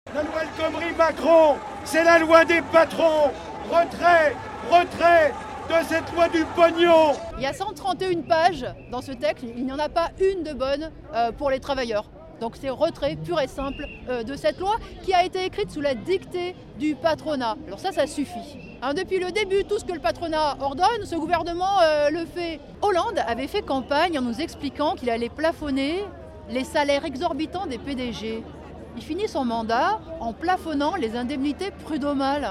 La loi El Khomri Macron, c'est la loi des patrons. Retrait, retrait de cette loi du pognon. Il y a 131 pages dans ce texte, il n'y en a pas une de bonne pour les travailleurs. Donc c'est retrait pur et simple de cette loi qui a été écrite sous la dictée du patronat. Alors ça suffit. Depuis le début, tout ce que le patronat ordonne, ce gouvernement le fait. Hollande avait fait campagne en nous expliquant qu'il allait plafonner les salaires exorbitants des PDG. Il finit son mandat en plafonnant les indemnités prud'homales.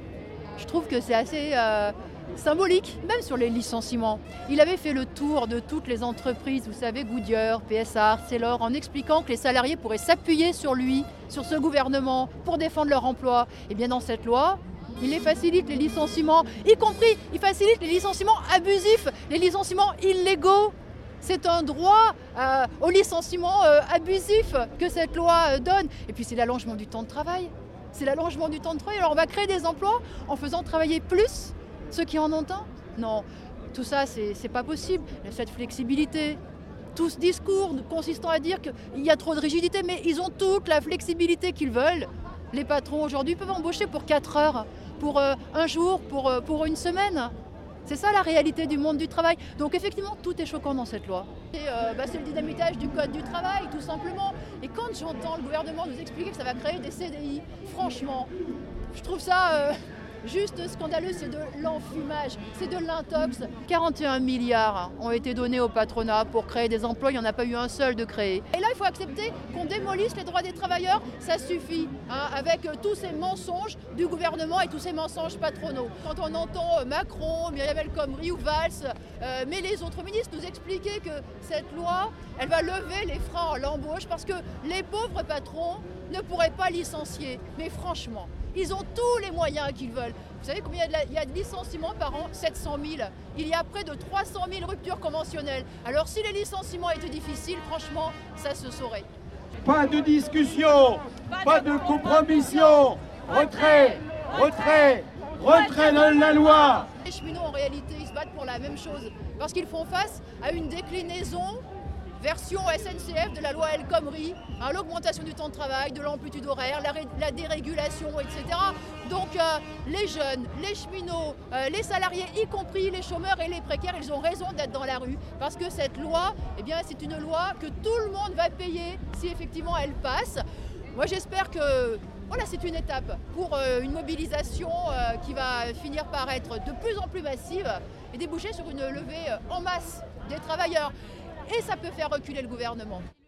Je trouve que c'est assez symbolique, même sur les licenciements. Il avait fait le tour de toutes les entreprises, vous savez, Goodyear, PSA, Arcelor, en expliquant que les salariés pourraient s'appuyer sur lui, sur ce gouvernement, pour défendre leur emploi. Et bien dans cette loi, il les facilite les licenciements, y compris, il facilite les licenciements abusifs, les licenciements illégaux. C'est un droit au licenciement abusif que cette loi donne. Et puis c'est l'allongement du temps de travail. C'est l'allongement du temps de travail. Alors on va créer des emplois en faisant travailler plus ceux qui en ont un. Non, tout ça, c'est pas possible. Cette flexibilité, tout ce discours consistant à dire qu'il y a trop de rigidité, mais ils ont toute la flexibilité qu'ils veulent. Les patrons aujourd'hui peuvent embaucher pour 4 heures, pour un jour, pour une semaine. C'est ça la réalité du monde du travail. Donc effectivement, tout est choquant dans cette loi. C'est le dynamitage du code du travail, tout simplement. Et quand j'entends le gouvernement nous expliquer que ça va créer des CDI, franchement, je trouve ça juste scandaleux. C'est de l'enfumage, c'est de l'intox. 41 milliards ont été donnés au patronat pour créer des emplois, il n'y en a pas eu un seul de créé. Et là, il faut accepter qu'on démolisse les droits des travailleurs, ça suffit, avec tous ces mensonges du gouvernement et tous ces mensonges patronaux. Quand on entend Macron, Myriam El Khomri ou Valls, mais les autres ministres nous expliquer que cette loi, elle va lever les freins à l'embauche parce que les pauvres patrons ne pourraient pas licencier. Mais franchement, ils ont tous les moyens qu'ils veulent. Vous savez combien il y a de licenciements par an? 700 000. Il y a près de 300 000 ruptures conventionnelles. Alors si les licenciements étaient difficiles, franchement, ça se saurait. Pas de discussion, pas de compromission. Retrait, retrait, retrait de la loi. Les cheminots, en réalité, ils se battent pour la même chose. Parce qu'ils font face à une déclinaison version SNCF de la loi El Khomri, l'augmentation du temps de travail, de l'amplitude horaire, la dérégulation, etc. Donc les jeunes, les cheminots, les salariés, y compris les chômeurs et les précaires, ils ont raison d'être dans la rue parce que cette loi, c'est une loi que tout le monde va payer si effectivement elle passe. Moi j'espère que c'est une étape pour une mobilisation qui va finir par être de plus en plus massive et déboucher sur une levée en masse des travailleurs. Et ça peut faire reculer le gouvernement.